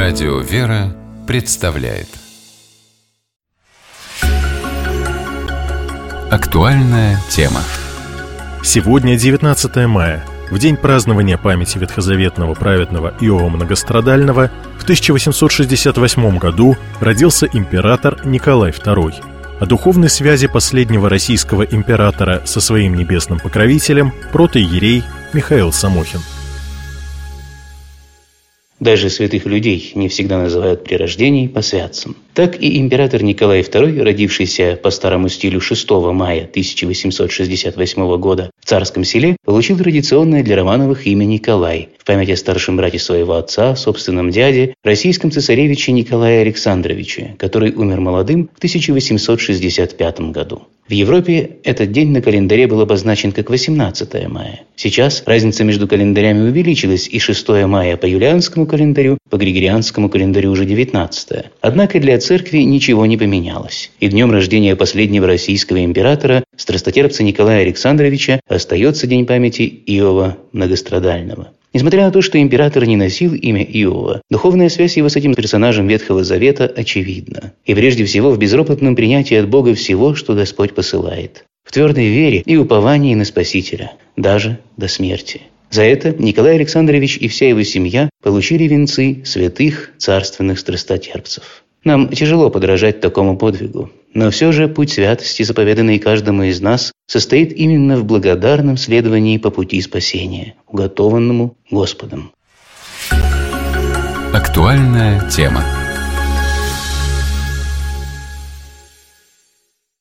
Радио «Вера» представляет актуальная тема. Сегодня 19 мая, в день празднования памяти ветхозаветного праведного Иова Многострадального, в 1868 году родился император Николай II. О духовной связи последнего российского императора со своим небесным покровителем протоиерей Михаил Самохин. Даже святых людей не всегда называют при рождении посвятцем. Так и император Николай II, родившийся по старому стилю 6 мая 1868 года в Царском Селе, получил традиционное для Романовых имя Николай в память о старшем брате своего отца, собственном дяде, российском цесаревиче Николае Александровиче, который умер молодым в 1865 году. В Европе этот день на календаре был обозначен как 18 мая. Сейчас разница между календарями увеличилась, и 6 мая по юлианскому календарю, по григорианскому календарю уже 19. Однако для церкви ничего не поменялось. И днем рождения последнего российского императора, страстотерпца Николая Александровича, остается день памяти Иова Многострадального. Несмотря на то, что император не носил имя Иова, духовная связь его с этим персонажем Ветхого Завета очевидна. И прежде всего в безропотном принятии от Бога всего, что Господь посылает. В твердой вере и уповании на Спасителя, даже до смерти. За это Николай Александрович и вся его семья получили венцы святых царственных страстотерпцев. Нам тяжело подражать такому подвигу, но все же путь святости, заповеданный каждому из нас, состоит именно в благодарном следовании по пути спасения, уготованному Господом. Актуальная тема.